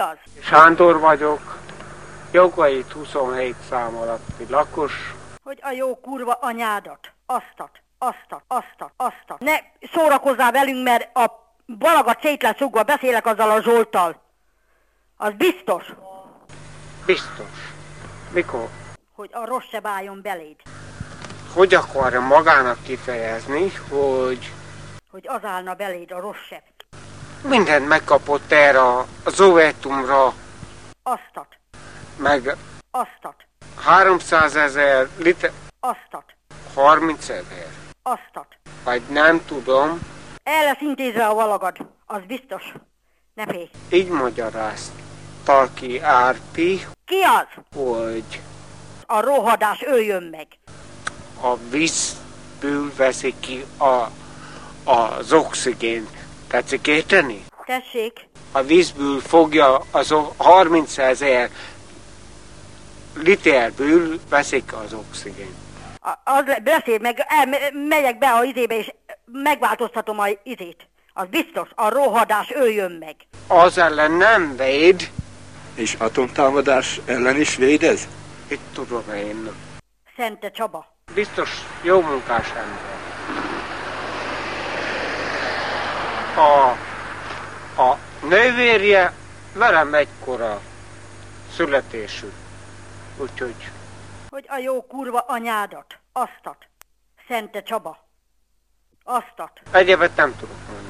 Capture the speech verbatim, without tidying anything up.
az? Sándor vagyok, Jogait huszonhét szám alatti lakos. Hogy a jó kurva anyádat, aztat, aztat, aztat, aztat. Ne szórakozzál velünk, mert a balaga szét lesz rúgva, beszélek azzal a Zsolttal. Az biztos. Biztos. Mikor? Hogy a rossz se váljon beléd. Hogy akarja magának kifejezni, hogy... Hogy az állna beléd a rossz se. Mindent megkapott erre a Zovetumra. Aztat. Meg... Aztat. háromszázezer liter... Aztat. harmincezer. Aztat. Vagy nem tudom. El lesz intézve a valagad, az biztos. Ne félj. Így magyarázta ki Árpi, Ki az? hogy A rohadás öljön meg. a vízből veszik ki a, az oxigént. Tetszik érteni? Tessék. A vízből fogja az harmincezer literből veszik az oxigént. A, az le, beszél meg, el, megyek be a izébe és megváltoztatom a izét. Az biztos, a rohadás öljön meg. Az ellen nem véd. És atomtámadás ellen is védez? Itt tudom én. Szente Csaba. Biztos jó munkás ember. A, a nővérje velem egykora születésű. Úgyhogy... Hogy a jó kurva anyádat, aztat. Szente Csaba. Aztat. Egyébként nem tudok mondani.